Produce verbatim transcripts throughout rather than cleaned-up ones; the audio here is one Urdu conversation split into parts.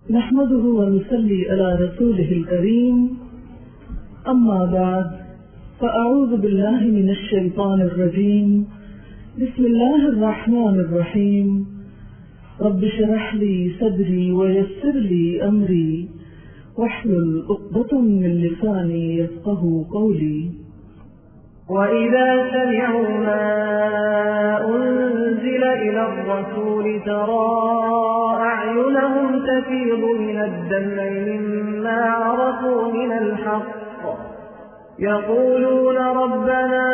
نحمده ونصلي على رسوله الكريم أما بعد فأعوذ بالله من الشيطان الرجيم بسم الله الرحمن الرحيم رب اشرح لي صدري ويسر لي أمري واحلل عقدة من لساني يفقهوا قولي. وَإِذَا سَمِعُوا مَا أُنزِلَ إِلَى الرَّسُولِ تَرَىٰ أَعْيُنَهُمْ تَفِيضُ مِنَ الدَّمْعِ مِمَّا عَرَفُوا مِنَ الْحَقِّ يَقُولُونَ رَبَّنَا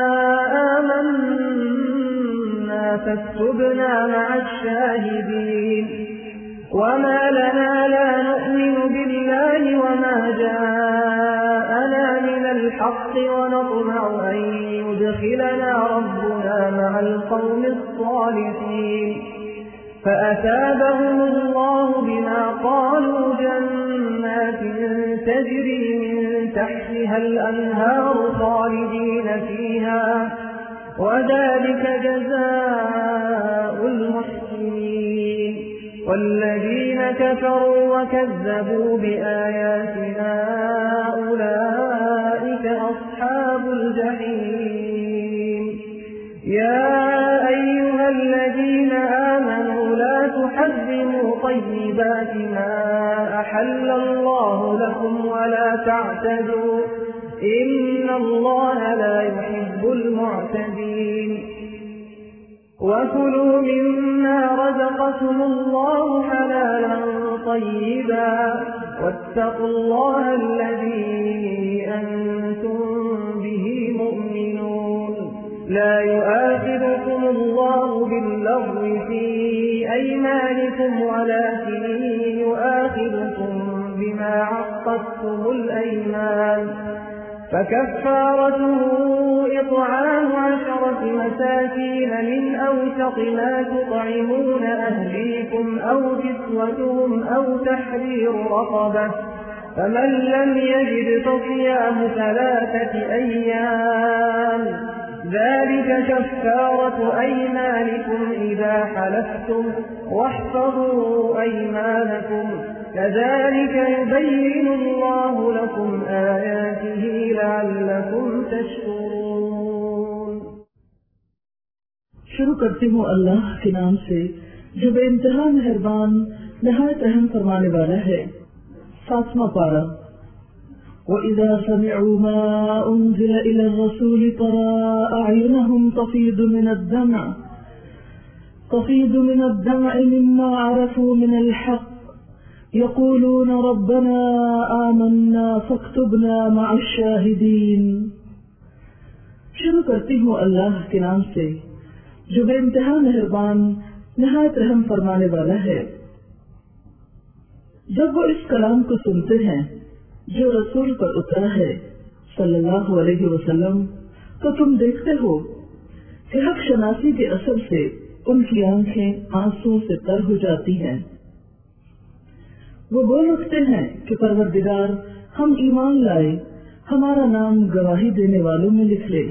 آمَنَّا فَاكْتُبْنَا مَعَ الشَّاهِدِينَ. وَمَا لَنَا لَا نُؤْمِنُ بِاللَّهِ وَمَا جَاءَنَا مِنَ الْحَقِّ وَنَطْمَعُ أَن يُدْخِلَنَا رَبُّنَا مَعَ الْقَوْمِ الصَّالِحِينَ. فَأَثَابَهُمُ اللَّهُ بِمَا قَالُوا جَنَّاتٍ تَجْرِي مِن تَحْتِهَا الْأَنْهَارُ خَالِدِينَ فِيهَا وَذَلِكَ جَزَاءُ الْمُحْسِنِينَ. وَالَّذِينَ كَفَرُوا وَكَذَّبُوا بِآيَاتِنَا أُولَئِكَ أَصْحَابُ الْجَحِيمِ. يَا أَيُّهَا الَّذِينَ آمَنُوا لَا تُحَرِّمُوا طَيِّبَاتِ مَا أَحَلَّ اللَّهُ لَكُمْ وَلَا تَعْتَدُوا إِنَّ اللَّهَ لَا يُحِبُّ الْمُعْتَدِينَ. وَكُلُوا مِمَّا رَزَقَكُمُ اللَّهُ حَلَالًا طَيِّبًا وَاتَّقُوا اللَّهَ الَّذِي أَنتُم بِهِ مُؤْمِنُونَ. لَا يُؤَاخِذُكُمُ اللَّهُ بِاللَّغْوِ فِي أَيْمَانِكُمْ وَلَكِن يُؤَاخِذُكُم بِمَا عَقَّدتُّمُ الْأَيْمَانَ فكفارته إطعام عشرة مساكين من أوسط ما تطعمون أهليكم أو كسوتهم أو تحرير رقبة فمن لم يجد فصيام ثلاثة أيام ذلك كفارة أيمانكم إذا حلفتم واحفظوا أيمانكم كذلك يبين الله لكم آياته لعلكم تشكرون. شروع کرتی ہوں اللہ کے نام سے جو بے انتہا مہربان نہایت رحم فرمانے والا ہے. ساتواں پارہ. وَإِذَا سَمِعُوا مَا أُنزِلَ إِلَى الرَّسُولِ تَرَىٰ أَعْيُنَهُمْ تَفِيضُ مِنَ الدَّمْعِ تَفِيضُ مِنَ الدَّمْعِ مِمَّا عَرَفُوا مِنَ الْحَقِّ يقولون ربنا آمنا فاكتبنا مع الشاہدین. شروع کرتی ہوں اللہ کے نام سے جو بے انتہا مہربان نہایت رحم فرمانے والا ہے. جب وہ اس کلام کو سنتے ہیں جو رسول پر اترا ہے صلی اللہ علیہ وسلم تو تم دیکھتے ہو کہ حق شناسی کے اثر سے ان کی آنکھیں آنسوں سے تر ہو جاتی ہیں. وہ بول اٹھتے ہیں کہ پروردگار ہم ایمان لائے ہمارا نام گواہی دینے والوں میں لکھ لے.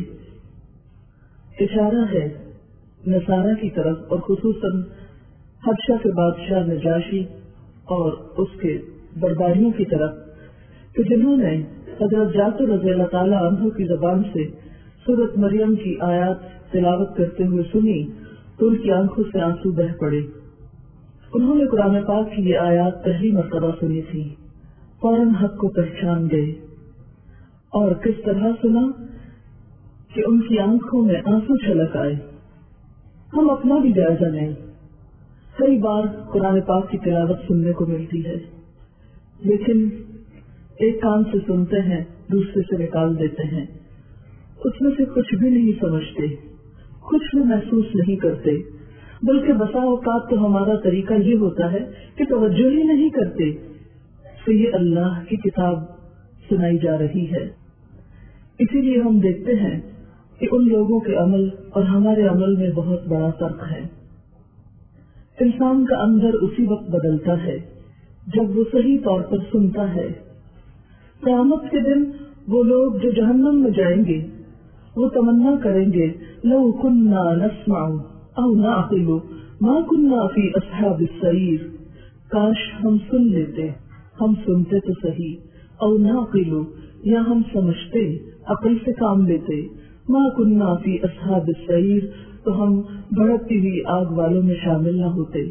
اشارہ ہے نصارہ کی طرف اور خصوصاً حبشہ کے بادشاہ نجاشی اور اس کے درباریوں کی طرف کہ جنہوں نے حضرت جعفر رضی اللہ تعالیٰ عنہ کی زبان سے سورۃ مریم کی آیات تلاوت کرتے ہوئے سنی تو ان کی آنکھوں سے آنسو بہ پڑے. انہوں نے قرآن پاک کی یہ آیات پہلی مرتبہ سنی تھی. فوراً حق کو پہچان گئے اور کس طرح سنا کہ ان کی آنکھوں میں آنسو چھلک آئے. ہم اپنا بھی جائزہ لیں. کئی بار قرآن پاک کی تلاوت سننے کو ملتی ہے لیکن ایک کان سے سنتے ہیں دوسرے سے نکال دیتے ہیں. اس میں سے کچھ بھی نہیں سمجھتے, کچھ بھی محسوس نہیں کرتے, بلکہ بسا اوقات تو ہمارا طریقہ یہ ہوتا ہے کہ توجہ ہی نہیں کرتے تو یہ اللہ کی کتاب سنائی جا رہی ہے. اسی لیے ہم دیکھتے ہیں کہ ان لوگوں کے عمل اور ہمارے عمل میں بہت بڑا فرق ہے. انسان کا اندر اسی وقت بدلتا ہے جب وہ صحیح طور پر سنتا ہے. قیامت کے دن وہ لوگ جو جہنم میں جائیں گے وہ تمنا کریں گے لو کننا نسمع او نعقل ما کننا فی اصحاب السعیر. کاش ہم سن لیتے، ہم سنتے تو صحیح، اور نعقلو یا ہم سمجھتے، عقل سے کام لیتے، ما کننا فی اصحاب السعیر تو ہم بھڑکتی ہوئی آگ والوں میں شامل نہ ہوتے۔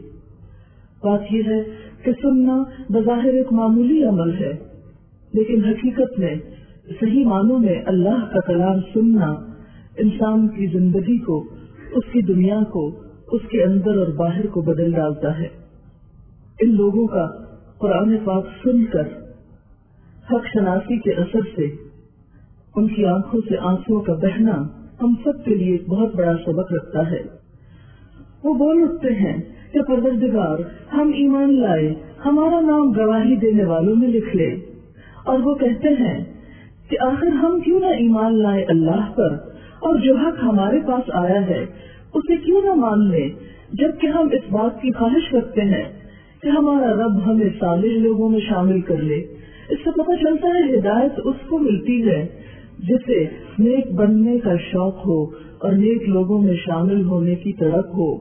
بات یہ ہے کہ سننا بظاہر ایک معمولی عمل ہے، لیکن حقیقت میں صحیح معنوں میں اللہ کا کلام سننا انسان کی زندگی کو، اس کی دنیا کو، اس کے اندر اور باہر کو بدل ڈالتا ہے۔ ان لوگوں کا قرآن پاک سن کر حق شناسی کے اثر سے ان کی آنکھوں سے آنسوں کا بہنا ہم سب کے لیے ایک بہت بڑا سبق رکھتا ہے۔ وہ بول اٹھتے ہیں کہ پروردگار ہم ایمان لائے، ہمارا نام گواہی دینے والوں میں لکھ لے، اور وہ کہتے ہیں کہ آخر ہم کیوں نہ ایمان لائے اللہ پر، اور جو حق ہمارے پاس آیا ہے اسے کیوں نہ مان لیں، جبکہ ہم اس بات کی خواہش رکھتے ہیں کہ ہمارا رب ہمیں صالح لوگوں میں شامل کر لے۔ اس سے پتہ چلتا ہے ہدایت اس کو ملتی ہے جسے نیک بننے کا شوق ہو اور نیک لوگوں میں شامل ہونے کی تڑپ ہو۔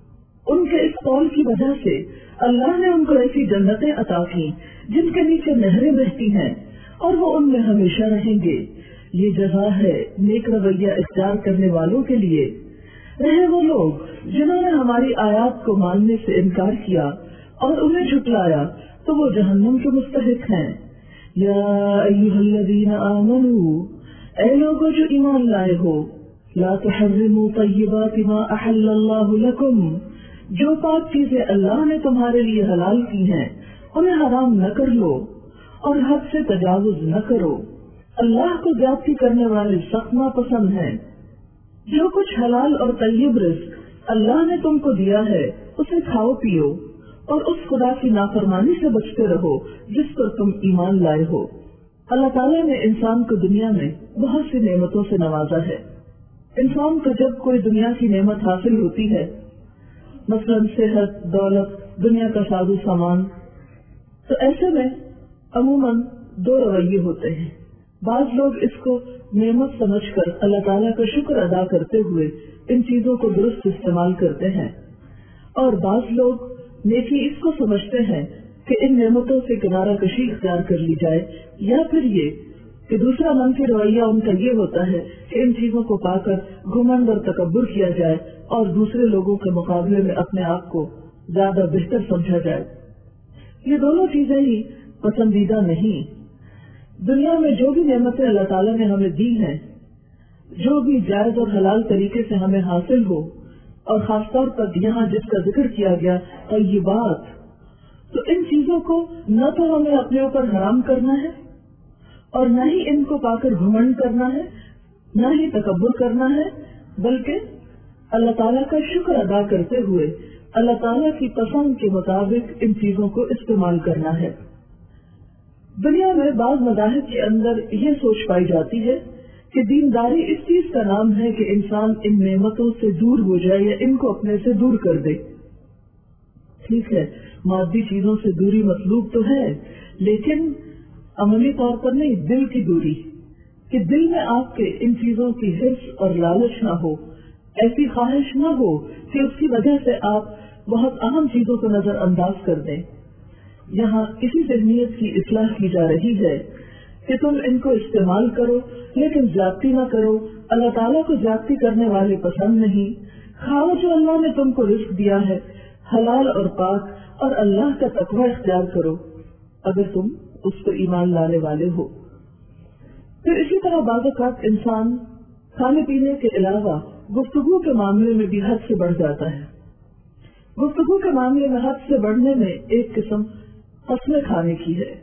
ان کے اس قول کی وجہ سے اللہ نے ان کو ایسی جنتیں عطا کی جن کے نیچے نہریں بہتی ہیں، اور وہ ان میں ہمیشہ رہیں گے۔ یہ جزا ہے نیک رویہ اختیار کرنے والوں کے لیے۔ رہے وہ لوگ جنہوں نے ہماری آیات کو ماننے سے انکار کیا اور انہیں جھٹلایا تو وہ جہنم کے مستحق ہیں۔ یا ایھا الذین آمنوا، اے لوگوں جو ایمان لائے ہو، لا تحرموا طیبات ما احل اللہ لکم، جو پاک چیزیں اللہ نے تمہارے لیے حلال کی ہیں انہیں حرام نہ کر لو، اور حد سے تجاوز نہ کرو۔ اللہ کو زیادتی کرنے والے سخت ناپسند ہیں۔ جو کچھ حلال اور طیب رزق اللہ نے تم کو دیا ہے اسے کھاؤ پیو، اور اس خدا کی نافرمانی سے بچتے رہو جس پر تم ایمان لائے ہو۔ اللہ تعالیٰ نے انسان کو دنیا میں بہت سی نعمتوں سے نوازا ہے۔ انسان کو جب کوئی دنیا کی نعمت حاصل ہوتی ہے، مثلاً صحت، دولت، دنیا کا ساز و سامان، تو ایسے میں عموماً دو رویے ہوتے ہیں۔ بعض لوگ اس کو نعمت سمجھ کر اللہ تعالیٰ کا شکر ادا کرتے ہوئے ان چیزوں کو درست استعمال کرتے ہیں، اور بعض لوگ نیکی اس کو سمجھتے ہیں کہ ان نعمتوں سے کنارہ کشی اختیار کر لی جائے، یا پھر یہ کہ دوسرا منفی رویہ ان کا یہ ہوتا ہے کہ ان چیزوں کو پا کر گھمنڈ اور تکبر کیا جائے اور دوسرے لوگوں کے مقابلے میں اپنے آپ کو زیادہ بہتر سمجھا جائے۔ یہ دونوں چیزیں ہی پسندیدہ نہیں۔ دنیا میں جو بھی نعمتیں اللہ تعالیٰ نے ہمیں دی ہیں، جو بھی جائز اور حلال طریقے سے ہمیں حاصل ہو، اور خاص طور پر یہاں جس کا ذکر کیا گیا طیبات، تو ان چیزوں کو نہ تو ہمیں اپنے اوپر حرام کرنا ہے، اور نہ ہی ان کو پا کر گھمنڈ کرنا ہے، نہ ہی تکبر کرنا ہے، بلکہ اللہ تعالیٰ کا شکر ادا کرتے ہوئے اللہ تعالیٰ کی پسند کے مطابق ان چیزوں کو استعمال کرنا ہے۔ دنیا میں بعض مذاہب کے اندر یہ سوچ پائی جاتی ہے کہ دینداری اس چیز کا نام ہے کہ انسان ان نعمتوں سے دور ہو جائے یا ان کو اپنے سے دور کر دے۔ ٹھیک ہے، مادی چیزوں سے دوری مطلوب تو ہے، لیکن عملی طور پر نہیں، دل کی دوری، کہ دل میں آپ کے ان چیزوں کی حرص اور لالچ نہ ہو، ایسی خواہش نہ ہو کہ اس کی وجہ سے آپ بہت اہم چیزوں کو نظر انداز کر دیں۔ یہاں اسی ذہنیت کی اصلاح کی جا رہی ہے کہ تم ان کو استعمال کرو لیکن زیادتی نہ کرو۔ اللہ تعالیٰ کو زیادتی کرنے والے پسند نہیں۔ کھاؤ جو اللہ نے تم کو رزق دیا ہے، حلال اور پاک، اور اللہ کا تقوی اختیار کرو اگر تم اس پر ایمان لانے والے ہو۔ پھر اسی طرح بعض اوقات انسان کھانے پینے کے علاوہ گفتگو کے معاملے میں بھی حد سے بڑھ جاتا ہے۔ گفتگو کے معاملے میں حد سے بڑھنے میں ایک قسم قسمیں کھانے کی ہے۔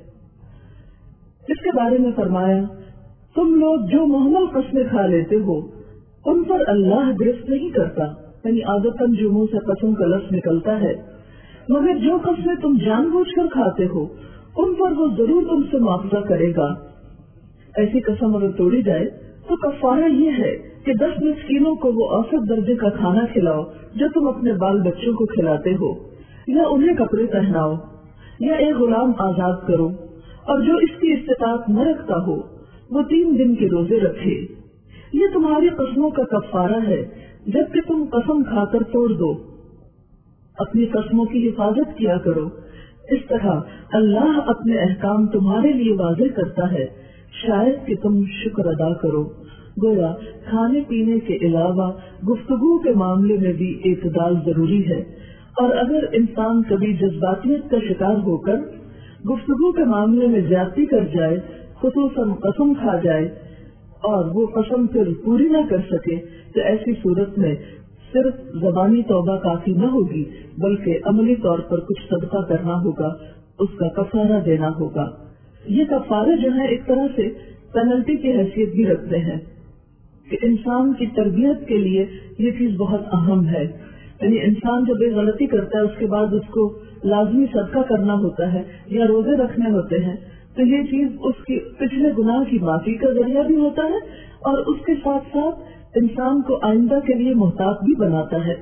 اس کے بارے میں فرمایا، تم لوگ جو محمل قسمیں کھا لیتے ہو ان پر اللہ گرفت نہیں کرتا، یعنی عادتاً جو منہ سے قسم کا لفظ نکلتا ہے، مگر جو قسمیں تم جان بوجھ کر کھاتے ہو ان پر وہ ضرور تم سے معاوضہ کرے گا۔ ایسی قسم اگر توڑی جائے تو کفارہ یہ ہے کہ دس مسکینوں کو وہ اوسط درجے کا کھانا کھلاؤ جو تم اپنے بال بچوں کو کھلاتے ہو، یا انہیں کپڑے پہناؤ، یا ایک غلام آزاد کرو، اور جو اس کی استطاعت نہ رکھتا ہو وہ تین دن کے روزے رکھے۔ یہ تمہاری قسموں کا کفارہ ہے جبکہ تم قسم کھا کر توڑ دو۔ اپنی قسموں کی حفاظت کیا کرو، اس طرح اللہ اپنے احکام تمہارے لیے واضح کرتا ہے شاید کہ تم شکر ادا کرو. گویا کھانے پینے کے علاوہ گفتگو کے معاملے میں بھی اعتدال ضروری ہے، اور اگر انسان کبھی جذباتیت کا شکار ہو کر گفتگو کے معاملے میں زیادتی کر جائے، خصوصاً قسم کھا جائے اور وہ قسم پھر پوری نہ کر سکے، تو ایسی صورت میں صرف زبانی توبہ کافی نہ ہوگی بلکہ عملی طور پر کچھ صدقہ کرنا ہوگا، اس کا کفارہ دینا ہوگا. یہ کفارے جو ہے ایک طرح سے پینلٹی کی حیثیت بھی رکھتے ہیں کہ انسان کی تربیت کے لیے یہ چیز بہت اہم ہے. یعنی انسان جب ایک غلطی کرتا ہے اس کے بعد اس کو لازمی صدقہ کرنا ہوتا ہے یا روزے رکھنے ہوتے ہیں، تو یہ چیز اس کی پچھلے گناہ کی معافی کا ذریعہ بھی ہوتا ہے اور اس کے ساتھ ساتھ انسان کو آئندہ کے لیے محتاط بھی بناتا ہے.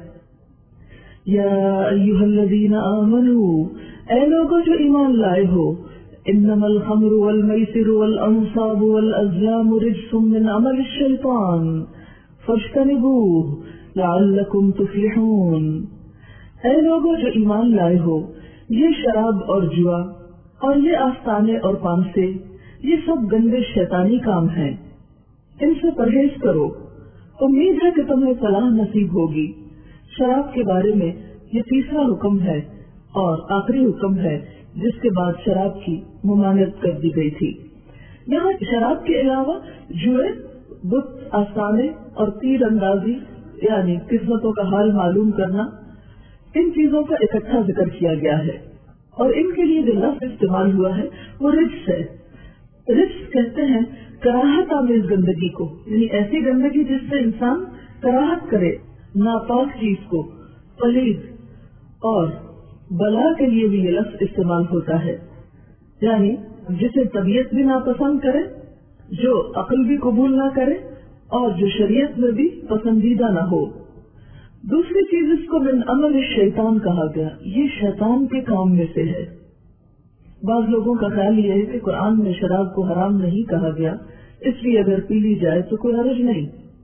یا ایھا الذین آمنوا، اے لوگوں جو ایمان لائے ہو، انما الخمر والمیسر والانصاب والازلام رجس من عمل الشیطان فاجتنبوہ لعلکم تفلحون. اے لوگوں جو ایمان لائے ہو، یہ شراب اور جوا اور یہ آستانے اور پانسے یہ سب گندے شیطانی کام ہیں، ان سے پرہیز کرو، امید ہے کہ تمہیں فلاح نصیب ہوگی. شراب کے بارے میں یہ تیسرا حکم ہے اور آخری حکم ہے جس کے بعد شراب کی ممانعت کر دی گئی تھی. یہاں شراب کے علاوہ جوئے، بت، آستانے اور تیر اندازی یعنی قسمتوں کا حال معلوم کرنا، ان چیزوں کا اکٹھا ذکر کیا گیا ہے اور ان کے لیے جو لفظ استعمال ہوا ہے وہ رجس ہے. رجس کہتے ہیں کراہت آمیز گندگی کو، یعنی ایسی گندگی جس سے انسان کراہت کرے، ناپاک چیز کو، پلید اور بلا کے لیے بھی یہ لفظ استعمال ہوتا ہے. یعنی جسے طبیعت بھی ناپسند کرے، جو عقل بھی قبول نہ کرے اور جو شریعت میں بھی پسندیدہ نہ ہو. دوسری چیز اس کو من عمل الشیطان کہا گیا، یہ شیطان کے کام میں سے ہے. بعض لوگوں کا خیال یہ ہے کہ قرآن میں شراب کو حرام نہیں کہا گیا، اس لیے اگر پی لی جائے تو کوئی حرج نہیں.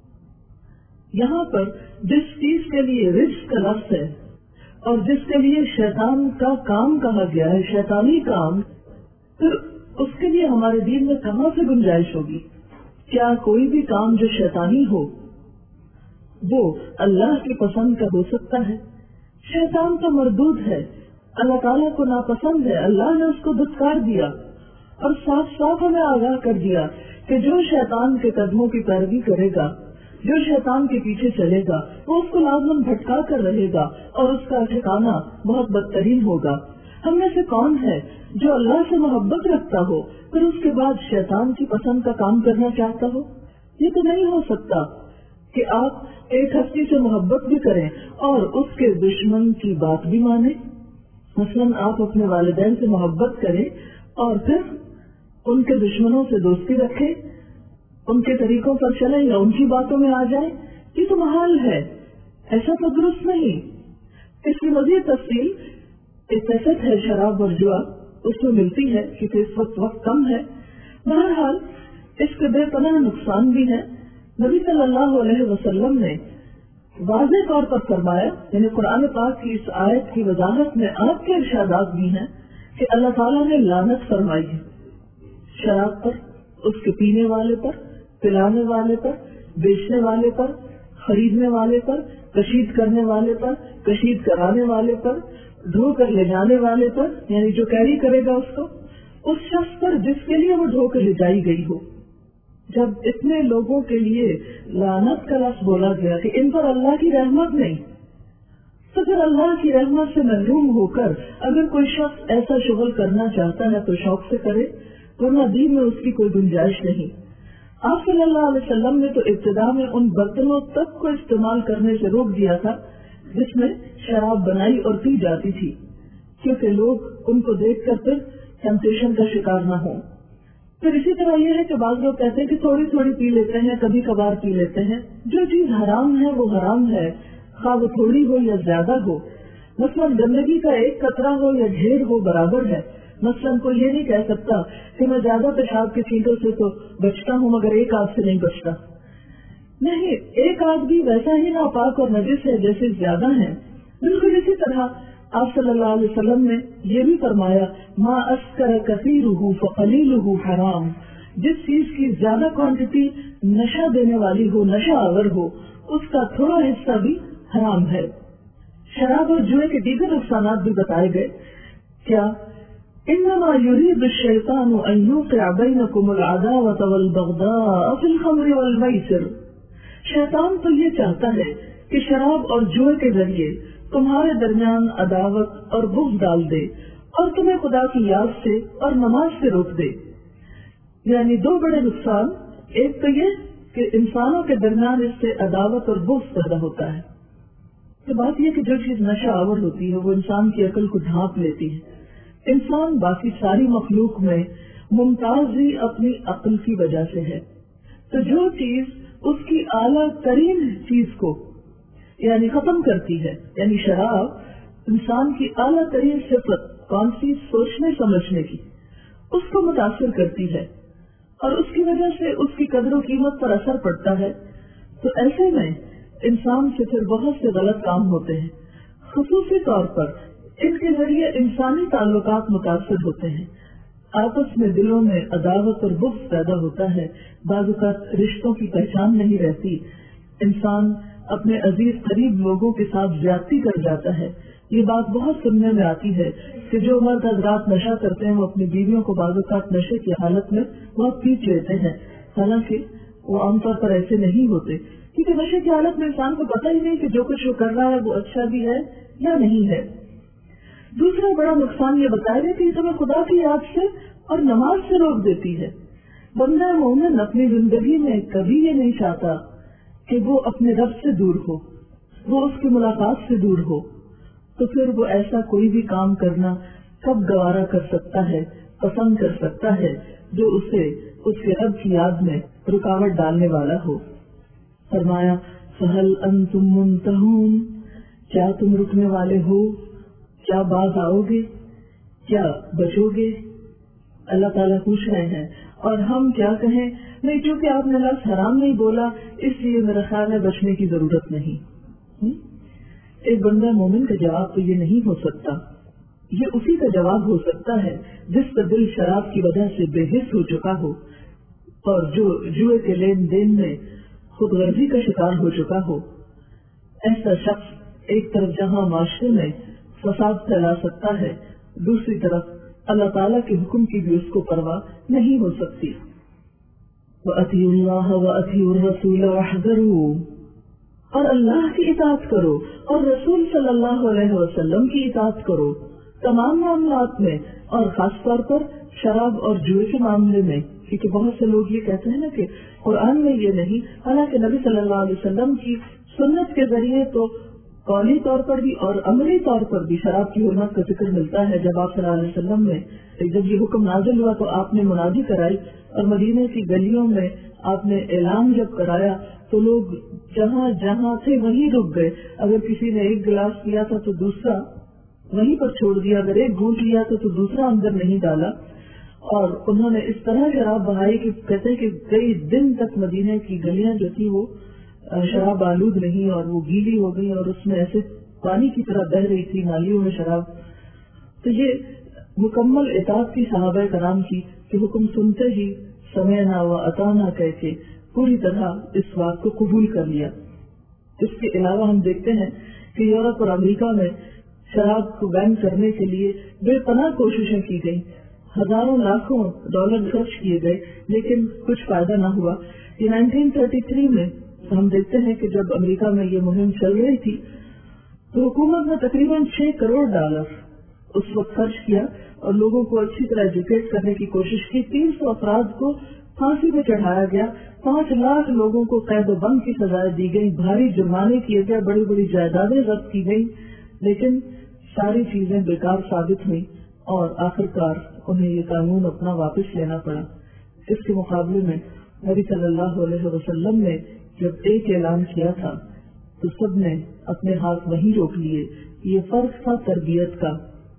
یہاں پر جس چیز کے لیے رجس کا لفظ ہے اور جس کے لیے شیطان کا کام کہا گیا ہے، شیطانی کام، پھر اس کے لیے ہمارے دین میں کہاں سے گنجائش ہوگی؟ کیا کوئی بھی کام جو شیطانی ہو وہ اللہ کی پسند کا ہو سکتا ہے؟ شیطان تو مردود ہے، اللہ تعالیٰ کو ناپسند ہے، اللہ نے اس کو دھتکار دیا اور صاف صاف ہمیں آگاہ کر دیا کہ جو شیطان کے قدموں کی پیروی کرے گا، جو شیطان کے پیچھے چلے گا، وہ اس کو لازماً بھٹکا کر رہے گا اور اس کا ٹھکانہ بہت بدترین ہوگا. ہم میں سے کون ہے جو اللہ سے محبت رکھتا ہو پھر اس کے بعد شیطان کی پسند کا کام کرنا چاہتا ہو؟ یہ تو نہیں ہو سکتا کہ آپ ایک ہستی سے محبت بھی کریں اور اس کے دشمن کی بات بھی مانیں. مثلاً آپ اپنے والدین سے محبت کریں اور پھر ان کے دشمنوں سے دوستی رکھیں، ان کے طریقوں پر چلیں یا ان کی باتوں میں آ جائیں. یہ تو محال ہے، ایسا تو درست نہیں. اس کی مزید تفصیل ایک کیسٹ ہے شراب اور جوا، اس میں ملتی ہے کیونکہ اس وقت وقت کم ہے. بہرحال اس کے بے پناہ نقصان بھی ہے. نبی صلی اللہ علیہ وسلم نے واضح طور پر فرمایا، یعنی قرآن پاک کی اس آیت کی وضاحت میں آپ کے ارشادات بھی ہیں کہ اللہ تعالیٰ نے لعنت فرمائی ہے شراب پر، اس کے پینے والے پر، پلانے والے پر، بیچنے والے پر، خریدنے والے پر، کشید کرنے والے پر، کشید کرانے والے پر، ڈھو کر لے جانے والے پر، یعنی جو کیری کرے گا اس کو، اس شخص پر جس کے لیے وہ ڈھو کر لے جائی گئی ہو. جب اتنے لوگوں کے لیے لعنت کا لفظ بولا گیا کہ ان پر اللہ کی رحمت نہیں، تو پھر اللہ کی رحمت سے محروم ہو کر اگر کوئی شخص ایسا شغل کرنا چاہتا ہے تو شوق سے کرے، ورنہ دین میں اس کی کوئی گنجائش نہیں. آپ صلی اللہ علیہ وسلم نے تو ابتدا میں ان برتنوں تک کو استعمال کرنے سے روک دیا تھا جس میں شراب بنائی اور پی جاتی تھی، کیونکہ لوگ ان کو دیکھ کر پھر ٹیمپٹیشن کا شکار نہ ہوں. پھر اسی طرح یہ ہے کہ بعض لوگ کہتے ہیں کہ تھوڑی تھوڑی پی لیتے ہیں، کبھی کبھار پی لیتے ہیں. جو چیز حرام ہے وہ حرام ہے، خواہ وہ تھوڑی ہو یا زیادہ ہو. مثلاً گندگی کا ایک قطرہ ہو یا ڈھیر ہو برابر ہے. مثلاً کوئی یہ نہیں کہہ سکتا کہ میں زیادہ پیشاب کے چیزوں سے تو بچتا ہوں مگر ایک آدھ سے نہیں بچتا. نہیں، ایک آدھ بھی ویسا ہی ناپاک اور نجس ہے جیسے زیادہ ہیں. بالکل اسی طرح آپ صلی اللہ علیہ وسلم نے یہ بھی فرمایا ما اسکر کثیرہ فقلیلہ حرام، جس چیز کی زیادہ کوانٹٹی نشہ دینے والی ہو، نشہ آور ہو، اس کا تھوڑا حصہ بھی حرام ہے۔ شراب اور جوئے کے دیگر نقصانات بھی بتائے گئے۔ کیا انما یرید الشیطان ان یوقع بینکم العداوۃ والبغضاء فی الخمر والمیسر، شیطان تو یہ چاہتا ہے کہ شراب اور جوئے کے ذریعے تمہارے درمیان عداوت اور بغض ڈال دے اور تمہیں خدا کی یاد سے اور نماز سے روک دے۔ یعنی دو بڑے نقصان، ایک تو یہ کہ انسانوں کے درمیان اس سے عداوت اور بغض پیدا ہوتا ہے۔ تو بات یہ کہ جو چیز نشہ آور ہوتی ہے وہ انسان کی عقل کو ڈھانپ لیتی ہے۔ انسان باقی ساری مخلوق میں ممتاز ہی اپنی عقل کی وجہ سے ہے، تو جو چیز اس کی اعلیٰ ترین چیز کو یعنی ختم کرتی ہے، یعنی شراب انسان کی اعلیٰ ترین صفت کون سی، سوچنے سمجھنے کی، اس کو متاثر کرتی ہے اور اس کی وجہ سے اس کی قدر و قیمت پر اثر پڑتا ہے۔ تو ایسے میں انسان سے پھر بہت سے غلط کام ہوتے ہیں، خصوصی طور پر ان کے ذریعے انسانی تعلقات متاثر ہوتے ہیں، آپس میں دلوں میں عداوت اور بغض پیدا ہوتا ہے، بعض اوقات رشتوں کی پہچان نہیں رہتی، انسان اپنے عزیز قریب لوگوں کے ساتھ زیادتی کر جاتا ہے۔ یہ بات بہت سننے میں آتی ہے کہ جو مرد حضرات نشہ کرتے ہیں وہ اپنی بیویوں کو بعض اوقات نشے کی حالت میں بہت پیچ لیتے ہیں، حالانکہ وہ عام طور پر ایسے نہیں ہوتے، کیونکہ نشے کی حالت میں انسان کو پتہ ہی نہیں کہ جو کچھ وہ کر رہا ہے وہ اچھا بھی ہے یا نہیں ہے۔ دوسرا بڑا نقصان یہ بتایا گیا کہ یہ تمہیں خدا کی یاد سے اور نماز سے روک دیتی ہے۔ بندہ مومن اپنی زندگی میں کبھی یہ نہیں چاہتا کہ وہ اپنے رب سے دور ہو، وہ اس کی ملاقات سے دور ہو، تو پھر وہ ایسا کوئی بھی کام کرنا کب گوارا کر سکتا ہے، پسند کر سکتا ہے جو اسے اس کے رب کی یاد میں رکاوٹ ڈالنے والا ہو۔ فرمایا فہل انتم منتہون، کیا تم رکنے والے ہو، کیا باز آؤ گے، کیا بچو گے؟ اللہ تعالیٰ پوچھ رہے ہیں اور ہم کیا کہیں؟ نہیں، چونکہ آپ نے لفظ حرام نہیں بولا اس لیے میرا خیال ہے بچنے کی ضرورت نہیں۔ ایک بندہ مومن کا جواب تو یہ نہیں ہو سکتا، یہ اسی کا جواب ہو سکتا ہے جس کا دل شراب کی وجہ سے بے حس ہو چکا ہو اور جو جوئے کے لین دین میں خود غرضی کا شکار ہو چکا ہو۔ ایسا شخص ایک طرف جہاں معاشرے میں فساد پھیلا سکتا ہے، دوسری طرف اللہ تعالیٰ کے حکم کی بھی اس کو پرواہ نہیں ہو سکتی۔ وَأَطِيعُوا اللَّهَ وَأَطِيعُوا الرَّسُولَ وَاحْذَرُوا، اور اللہ کی اطاعت کرو اور رسول صلی اللہ علیہ وسلم کی اطاعت کرو تمام معاملات میں، اور خاص طور پر شراب اور جوئے کے معاملے میں، کیونکہ بہت سے لوگ یہ کہتے ہیں نا کہ قرآن میں یہ نہیں، حالانکہ نبی صلی اللہ علیہ وسلم کی سنت کے ذریعے تو قولی طور پر بھی اور عملی طور پر بھی شراب کی حرمت کا ذکر ملتا ہے۔ جب آپ صلی اللہ علیہ وسلم نے جب یہ حکم نازل ہوا تو آپ نے منادی کرائی اور مدینے کی گلیوں میں آپ نے اعلان جب کرایا تو لوگ جہاں جہاں تھے وہیں رک گئے۔ اگر کسی نے ایک گلاس پیا تھا تو دوسرا وہیں پر چھوڑ دیا، اگر ایک گھونٹ لیا تھا تو دوسرا اندر نہیں ڈالا، اور انہوں نے اس طرح شراب بہائی کہ کہتے کہ کئی دن تک مدینے کی گلیاں جو تھی وہ شراب آلود نہیں اور وہ گیلی ہو گئی اور اس میں ایسے پانی کی طرح بہ رہی تھی نالیوں میں شراب۔ تو یہ مکمل اطاعت کی صحابہ کرام کی کہ حکم سنتے ہی سمعنا و اطعنا کہہ کے پوری طرح اس بات کو قبول کر لیا۔ اس کے علاوہ ہم دیکھتے ہیں کہ یورپ اور امریکہ میں شراب کو بین کرنے کے لیے بے پناہ کوششیں کی گئی، ہزاروں لاکھوں ڈالر خرچ کیے گئے، لیکن کچھ فائدہ نہ ہوا۔ یہ نائنٹین تھرٹی تھری میں ہم دیکھتے ہیں کہ جب امریکہ میں یہ مہم چل رہی تھی تو حکومت نے تقریباً چھ کروڑ ڈالر اس وقت خرچ کیا اور لوگوں کو اچھی طرح ایجوکیٹ کرنے کی کوشش کی۔ تین سو افراد کو پھانسی پہ چڑھایا گیا، پانچ لاکھ لوگوں کو قید و بند کی سزائیں دی گئی، بھاری جرمانے کیے گئے، بڑی بڑی جائیدادیں ضبط کی گئی، لیکن ساری چیزیں بیکار ثابت ہوئی اور آخرکار انہیں یہ قانون اپنا واپس لینا پڑا۔ اس کے مقابلے میں نبی صلی اللہ علیہ وسلم نے جب ایک اعلان کیا تھا تو سب نے اپنے ہاتھ وہیں روک لیے۔ یہ فرق تھا تربیت کا۔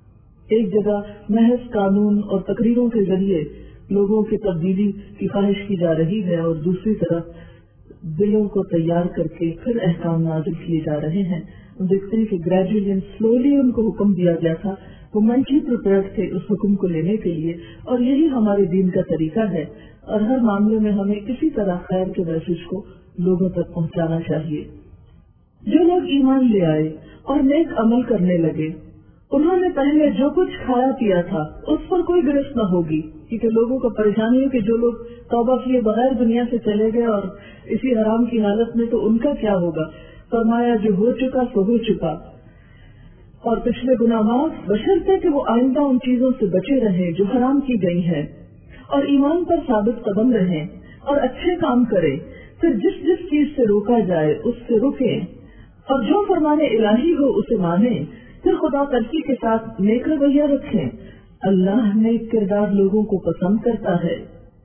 ایک جگہ محض قانون اور تقریروں کے ذریعے لوگوں کی تبدیلی کی خواہش کی جا رہی ہے اور دوسری طرف دلوں کو تیار کر کے پھر احکام نازل کیے جا رہے ہیں. ہم دیکھتے ہیں کہ گریجولی اینڈ سلولی ان کو حکم دیا گیا تھا. وہ منٹلی پریپیئرڈ تھے اس حکم کو لینے کے لیے, اور یہی ہمارے دین کا طریقہ ہے. اور ہر معاملے میں ہمیں کسی طرح خیر کے میسج کو لوگوں تک پہنچانا چاہیے. جو لوگ ایمان لے آئے اور نیک عمل کرنے لگے, انہوں نے پہلے جو کچھ کھایا پیا تھا اس پر کوئی گرفت نہ ہوگی, کیونکہ لوگوں کو پریشانی ہے کہ جو لوگ توبہ کیے بغیر دنیا سے چلے گئے اور اسی حرام کی حالت میں, تو ان کا کیا ہوگا. فرمایا جو ہو چکا سو ہو چکا, اور پچھلے گناہ معاف, بشرطے کہ وہ آئندہ ان چیزوں سے بچے رہیں جو حرام کی گئی ہیں, اور ایمان پر ثابت قدم رہیں اور اچھے کام کریں. پھر جس جس چیز سے روکا جائے اس سے رکیں, اور جو فرمانے الہی ہو اسے مانیں. پھر خدا ترسی کے ساتھ نیک رویہ رکھیں. اللہ نیک کردار لوگوں کو پسند کرتا ہے.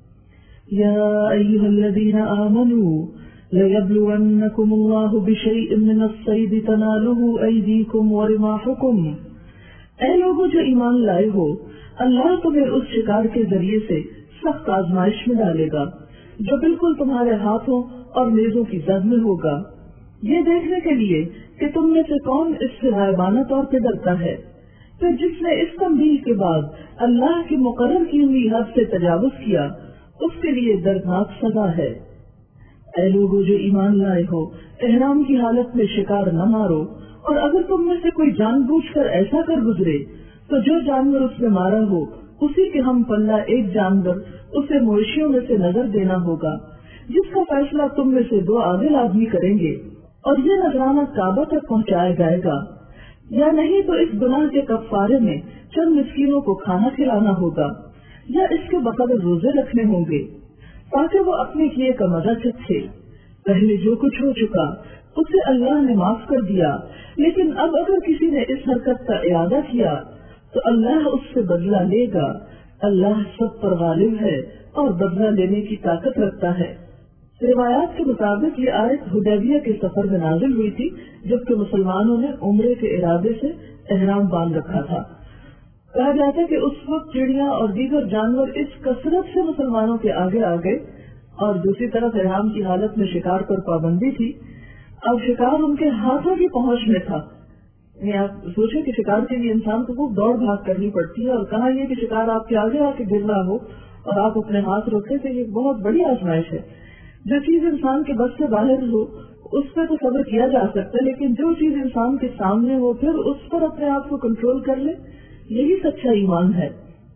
یا ایھا الذین آمنوا لَيَبْلُوَنَّكُمُ اللَّهُ بِشَيْءٍ مِّنَ الصَّيْدِ تَنَالُهُ أَيْدِيكُمْ وَرِمَاحُكُمْ. اے لوگوں جو ایمان لائے ہو, اللہ تمہیں اس شکار کے ذریعے سے سخت آزمائش میں ڈالے گا جو بالکل تمہارے ہاتھوں اور نیزوں کی زد میں ہوگا, یہ دیکھنے کے لیے کہ تم میں سے کون اس سے غائبانہ طور پہ ڈرتا ہے. پھر جس نے اس تنبیہ کے بعد اللہ کی مقرر کی ہوئی حد سے تجاوز کیا, اس کے لیے دردناک سزا ہے. اے لوگوں جو ایمان لائے ہو, احرام کی حالت میں شکار نہ مارو, اور اگر تم میں سے کوئی جان بوجھ کر ایسا کر گزرے تو جو جانور اس نے مارا ہو اسی کے ہم پلہ ایک جانور اسے مویشیوں میں سے نظر دینا ہوگا, جس کا فیصلہ تم میں سے دو عادل آدمی کریں گے, اور یہ نذرانہ کعبہ تک پہنچایا جائے گا. یا نہیں تو اس گناہ کے کفارے میں چند مسکینوں کو کھانا کھلانا ہوگا, یا اس کے بقدر روزے رکھنے ہوں گے تاکہ وہ اپنے کیے کا مزہ چکھے. پہلے جو کچھ ہو چکا اسے اللہ نے معاف کر دیا, لیکن اب اگر کسی نے اس حرکت کا ارادہ کیا تو اللہ اس سے بدلہ لے گا. اللہ سب پر غالب ہے اور بدلہ لینے کی طاقت رکھتا ہے. روایات کے مطابق یہ آیت حدیبیہ کے سفر میں نازل ہوئی تھی, جبکہ مسلمانوں نے عمرے کے ارادے سے احرام باندھ رکھا تھا. کہا جاتا ہے کہ اس وقت چڑیاں اور دیگر جانور اس کثرت سے مسلمانوں کے آگے آ گئے, اور دوسری طرف احرام کی حالت میں شکار پر پابندی تھی. اب شکار ان کے ہاتھوں کی پہنچ میں تھا. یعنی آپ سوچیں کہ شکار کے لیے انسان کو خوب دوڑ بھاگ کرنی پڑتی ہے, اور کہا یہ کہ شکار آپ کے آگے آ کے گر رہا ہو اور آپ اپنے ہاتھ روکے, تو یہ بہت بڑی آزمائش ہے. جو چیز انسان کے بس سے باہر ہو اس پہ تو صبر کیا جا سکتا ہے, لیکن جو چیز انسان کے سامنے ہو پھر اس پر اپنے آپ کو کنٹرول کر لے, یہی سچا ایمان ہے.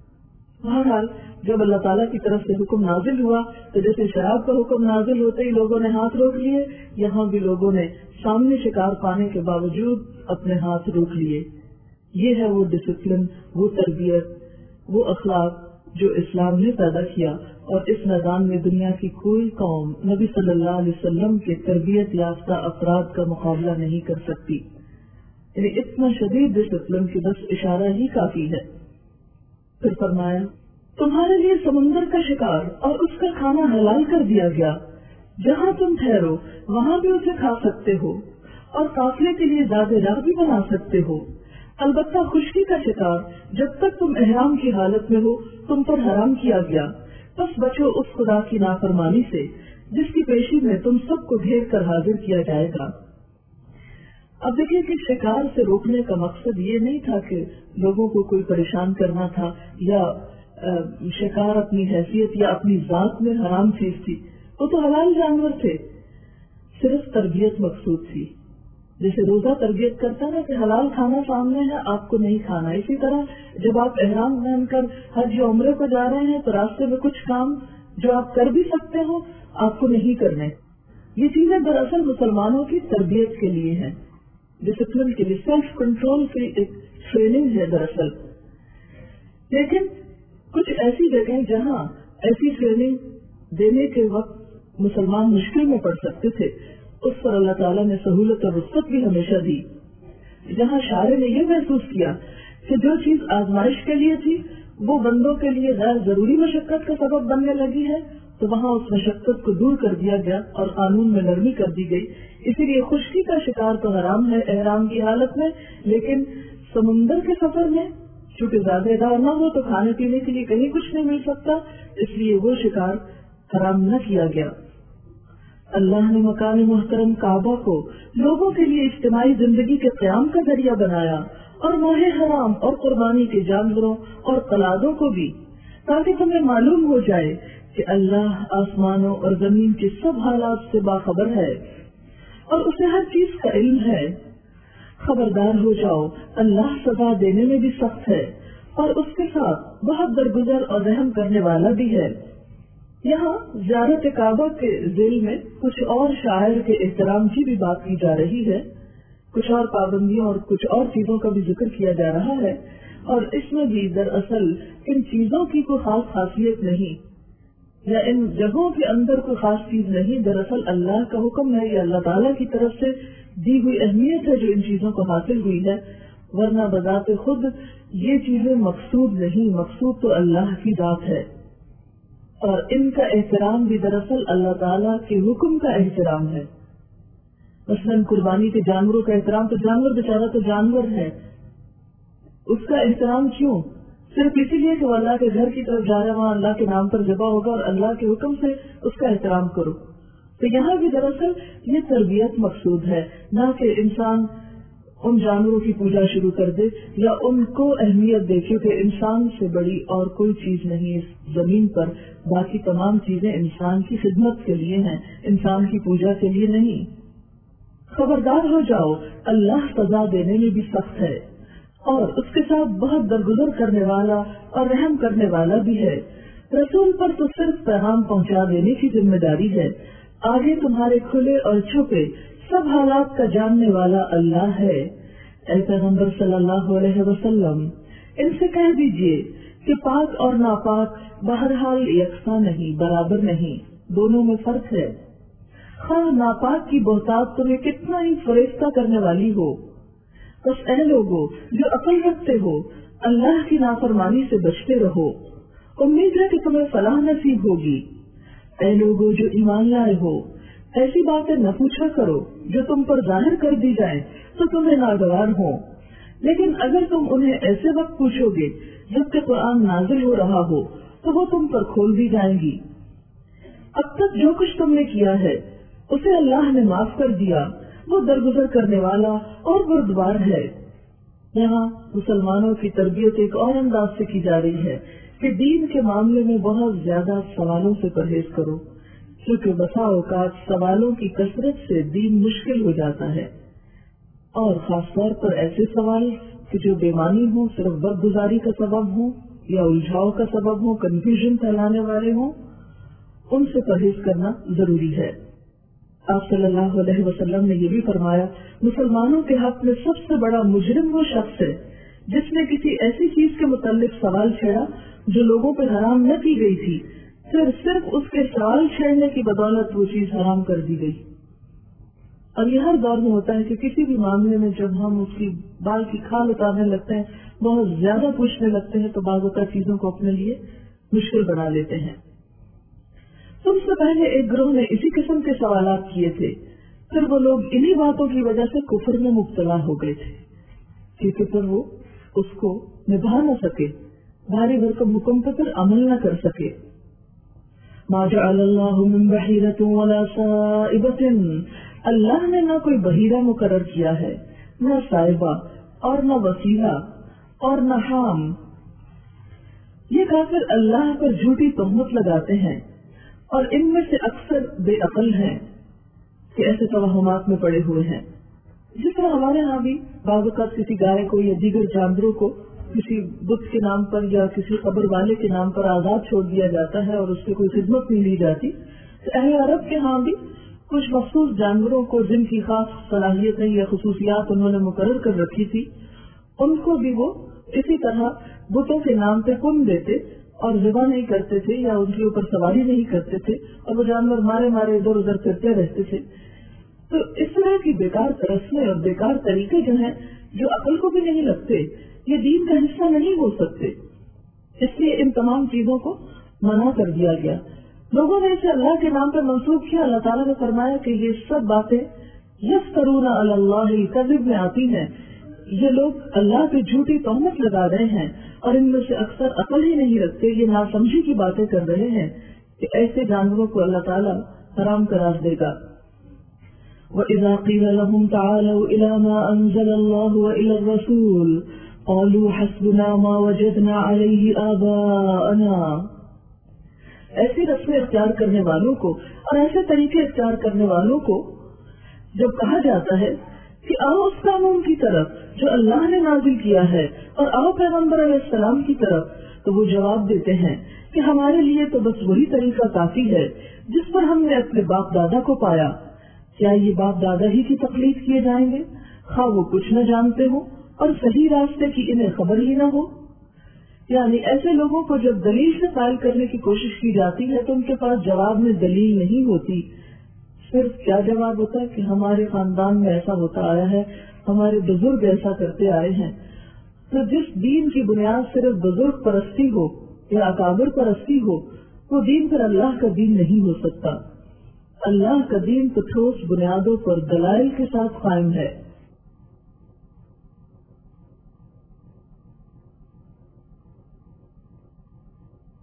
بہرحال جب اللہ تعالیٰ کی طرف سے حکم نازل ہوا تو جیسے شراب کا حکم نازل ہوتے ہی لوگوں نے ہاتھ روک لیے, یہاں بھی لوگوں نے سامنے شکار پانے کے باوجود اپنے ہاتھ روک لیے. یہ ہے وہ ڈسپلن, وہ تربیت, وہ اخلاق جو اسلام نے پیدا کیا, اور اس میدان میں دنیا کی کوئی قوم نبی صلی اللہ علیہ وسلم کے تربیت یافتہ افراد کا مقابلہ نہیں کر سکتی. یعنی اتنا شدید ڈسپلن کی بس اشارہ ہی کافی ہے. پھر فرمایا تمہارے لیے سمندر کا شکار اور اس کا کھانا حلال کر دیا گیا, جہاں تم ٹھہرو وہاں بھی اسے کھا سکتے ہو, اور قافلے کے لیے زیادہ راہ بھی بنا سکتے ہو. البتہ خشکی کا شکار جب تک تم احرام کی حالت میں ہو تم پر حرام کیا گیا, بس بچو اس خدا کی نافرمانی سے جس کی پیشی میں تم سب کو گھیر کر حاضر کیا جائے گا. اب دیکھیے کہ شکار سے روکنے کا مقصد یہ نہیں تھا کہ لوگوں کو کوئی پریشان کرنا تھا, یا شکار اپنی حیثیت یا اپنی ذات میں حرام چیز تھی, وہ تو حلال جانور تھے. صرف تربیت مقصود تھی. جیسے روزہ تربیت کرتا ہے کہ حلال کھانا سامنے ہے آپ کو نہیں کھانا, اسی طرح جب آپ احرام پہن کر حج یا عمرے کو جا رہے ہیں تو راستے میں کچھ کام جو آپ کر بھی سکتے ہو آپ کو نہیں کرنے. یہ چیزیں دراصل مسلمانوں کی تربیت کے لیے ہیں, ڈسپلن کے لیے, سیلف کنٹرول کی ایک ٹریننگ ہے دراصل. لیکن کچھ ایسی جگہیں جہاں ایسی ٹریننگ دینے کے وقت مسلمان مشکل میں پڑ سکتے تھے, اس پر اللہ تعالیٰ نے سہولت اور رخصت بھی ہمیشہ دی. جہاں شاعر نے یہ محسوس کیا کہ جو چیز آزمائش کے لیے تھی وہ بندوں کے لیے غیر ضروری مشقت کا سبب بننے لگی ہے, تو وہاں اس مشقت کو دور کر دیا گیا اور قانون میں نرمی کر دی گئی. اسی لیے خشکی کا شکار تو حرام ہے احرام کی حالت میں, لیکن سمندر کے سفر میں چونکہ زیادہ راہ نہ ہو تو کھانے پینے کے لیے کہیں کچھ نہیں مل سکتا, اس لیے وہ شکار حرام نہ کیا گیا. اللہ نے مکان محترم کعبہ کو لوگوں کے لیے اجتماعی زندگی کے قیام کا ذریعہ بنایا اور ماہ حرام اور قربانی کے جانوروں اور قلادوں کو بھی، تاکہ تمہیں معلوم ہو جائے کہ اللہ آسمانوں اور زمین کے سب حالات سے باخبر ہے اور اسے ہر چیز کا علم ہے۔ خبردار ہو جاؤ، اللہ سزا دینے میں بھی سخت ہے اور اس کے ساتھ بہت درگزر اور رحم کرنے والا بھی ہے۔ یہاں زیارت کعبہ کے ذیل میں کچھ اور شاعر کے احترام کی بھی بات کی جا رہی ہے، کچھ اور پابندیوں اور کچھ اور چیزوں کا بھی ذکر کیا جا رہا ہے، اور اس میں بھی دراصل ان چیزوں کی کوئی خاص خاصیت نہیں یا ان جگہوں کے اندر کوئی خاص چیز نہیں، دراصل اللہ کا حکم ہے یا اللہ تعالیٰ کی طرف سے دی ہوئی اہمیت ہے جو ان چیزوں کو حاصل ہوئی ہے، ورنہ بذات خود یہ چیزیں مقصود نہیں، مقصود تو اللہ کی ذات ہے، اور ان کا احترام بھی دراصل اللہ تعالیٰ کے حکم کا احترام ہے۔ مثلاً قربانی کے جانوروں کا احترام، تو جانور بیچارہ تو جانور ہے، اس کا احترام کیوں؟ صرف اسی لیے کہ وہ اللہ کے گھر کی طرف جا رہا ہے، وہاں اللہ کے نام پر ذبح ہوگا اور اللہ کے حکم سے اس کا احترام کرو۔ تو یہاں بھی دراصل یہ تربیت مقصود ہے، نہ کہ انسان ان جانوروں کی پوجا شروع کر دے یا ان کو اہمیت دے، کیونکہ انسان سے بڑی اور کوئی چیز نہیں اس زمین پر، باقی تمام چیزیں انسان کی خدمت کے لیے ہیں، انسان کی پوجا کے لیے نہیں۔ خبردار ہو جاؤ، اللہ سزا دینے میں بھی سخت ہے اور اس کے ساتھ بہت درگزر کرنے والا اور رحم کرنے والا بھی ہے۔ رسول پر تو صرف پیغام پہنچا دینے کی ذمہ داری ہے، آگے تمہارے کھلے اور چھپے سب حالات کا جاننے والا اللہ ہے۔ اے پیغمبر صلی اللہ علیہ وسلم، ان سے کہہ دیجئے کہ پاک اور ناپاک بہرحال یکساں نہیں، برابر نہیں، دونوں میں فرق ہے۔ خواہ ناپاک کی بہتات تمہیں کتنا ہی فریفتہ کرنے والی ہو، بس اے لوگو جو عقل رکھتے ہو اللہ کی نافرمانی سے بچتے رہو، امید ہے کہ تمہیں فلاح نصیب ہوگی۔ اے لوگو جو ایمان لائے ہو، ایسی باتیں نہ پوچھا کرو جو تم پر ظاہر کر دی جائیں تو تمہیں ناگوار ہو، لیکن اگر تم انہیں ایسے وقت پوچھو گے جب کہ قرآن نازل ہو رہا ہو تو وہ تم پر کھول دی جائیں گی۔ اب تک جو کچھ تم نے کیا ہے اسے اللہ نے معاف کر دیا، وہ درگزر کرنے والا اور بردبار ہے۔ یہاں مسلمانوں کی تربیت ایک اور انداز سے کی جا رہی ہے کہ دین کے معاملے میں بہت زیادہ سوالوں سے پرہیز کرو، کیونکہ بسا اوقات سوالوں کی کثرت سے دین مشکل ہو جاتا ہے، اور خاص طور پر ایسے سوال کہ جو بےمانی ہوں، صرف وقت گزاری کا سبب ہوں یا الجھاؤ کا سبب ہوں، کنفیوژن پھیلانے والے ہوں، ان سے پرہیز کرنا ضروری ہے۔ آپ صلی اللہ علیہ وسلم نے یہ بھی فرمایا، مسلمانوں کے حق میں سب سے بڑا مجرم وہ شخص ہے جس نے کسی ایسی چیز کے متعلق سوال چھیڑا جو لوگوں پہ حرام نہ کی گئی تھی، پھر صرف اس کے سوال چھیڑنے کی بدولت وہ چیز حرام کر دی گئی۔ اور یہ ہر دور میں ہوتا ہے کہ کسی بھی معاملے میں جب ہم اس کی بال کی کھال اتارنے لگتے ہیں، بہت زیادہ پوچھنے لگتے ہیں، تو بعض اوقات چیزوں کو اپنے لیے مشکل بنا لیتے ہیں۔ تم سے پہلے ایک گروہ نے اسی قسم کے سوالات کیے تھے، پھر وہ لوگ انہی باتوں کی وجہ سے کفر میں مبتلا ہو گئے تھے، کیونکہ پھر وہ اس کو نبھا نہ سکے، بھاری بھرکم حکم پہ پھر عمل نہ کر سکے۔ ما جعل اللہ من بحیرۃ ولا صائبۃ، اللہ نے نہ کوئی بحیرہ مقرر کیا ہے، نہ صائبہ اور نہ وسیلہ اور نہ حام۔ یہ کافر اللہ پر جھوٹی تہمت لگاتے ہیں، اور ان میں سے اکثر بے عقل ہیں کہ ایسے توہمات میں پڑے ہوئے ہیں۔ جس طرح ہمارے ہاں بھی بعض اوقات کسی گائے کو یا دیگر جانوروں کو کسی بت کے نام پر یا کسی قبر والے کے نام پر آزاد چھوڑ دیا جاتا ہے اور اس سے کوئی خدمت نہیں لی جاتی، تو اہل عرب کے ہاں بھی کچھ مخصوص جانوروں کو جن کی خاص صلاحیتیں یا خصوصیات انہوں نے مقرر کر رکھی تھی، ان کو بھی وہ اسی طرح بتوں کے نام پہ کن دیتے اور ذبح نہیں کرتے تھے یا ان کے اوپر سواری نہیں کرتے تھے، اور وہ جانور مارے مارے ادھر ادھر پھرتے رہتے تھے۔ تو اس طرح کی بیکار رسمیں اور بیکار طریقے جو ہیں، جو عقل کو بھی نہیں لگتے، یہ دین کا حصہ نہیں ہو سکتے، اس لیے ان تمام چیزوں کو منع کر دیا گیا۔ لوگوں نے اسے اللہ کے نام پر منسوخ کیا۔ اللہ تعالیٰ نے فرمایا کہ یہ سب باتیں یفترون علی اللہ کذب میں آتی ہیں، یہ لوگ اللہ پہ جھوٹی تہمت لگا رہے ہیں، اور ان میں سے اکثر عقل ہی نہیں رکھتے، یہ ناسمجھی کی باتیں کر رہے ہیں کہ ایسے جانوروں کو اللہ تعالیٰ حرام قرار دے گا. وَإِذَا قِيلَ لَهُمْ تَعَالَوْا إِلَى مَا أَنزَلَ اللَّهُ وَإِلَى الرَّسُولِ قَالُوا حَسْبُنَا مَا وَجَدْنَا عَلَيْهِ آبَاءَنَا. ایسی رسمیں اختیار کرنے والوں کو اور ایسے طریقے اختیار کرنے والوں کو جب کہا جاتا ہے کہ آؤ اس قانون کی طرف جو اللہ نے نازل کیا ہے اور آؤ پیغمبر علیہ السلام کی طرف، تو وہ جواب دیتے ہیں کہ ہمارے لیے تو بس وہی طریقہ کافی ہے جس پر ہم نے اپنے باپ دادا کو پایا. کیا یہ باپ دادا ہی کی تقلید کیے جائیں گے خواہ وہ کچھ نہ جانتے ہوں اور صحیح راستے کی انہیں خبر ہی نہ ہو؟ یعنی ایسے لوگوں کو جب دلیل سے قائل کرنے کی کوشش کی جاتی ہے تو ان کے پاس جواب میں دلیل نہیں ہوتی، صرف کیا جواب ہوتا ہے کہ ہمارے خاندان میں ایسا ہوتا آیا ہے، ہمارے بزرگ ایسا کرتے آئے ہیں. تو جس دین کی بنیاد صرف بزرگ پرستی ہو یا اکابر پرستی ہو، وہ دین پر اللہ کا دین نہیں ہو سکتا. اللہ کا دین تو ٹھوس بنیادوں پر دلائل کے ساتھ قائم ہے.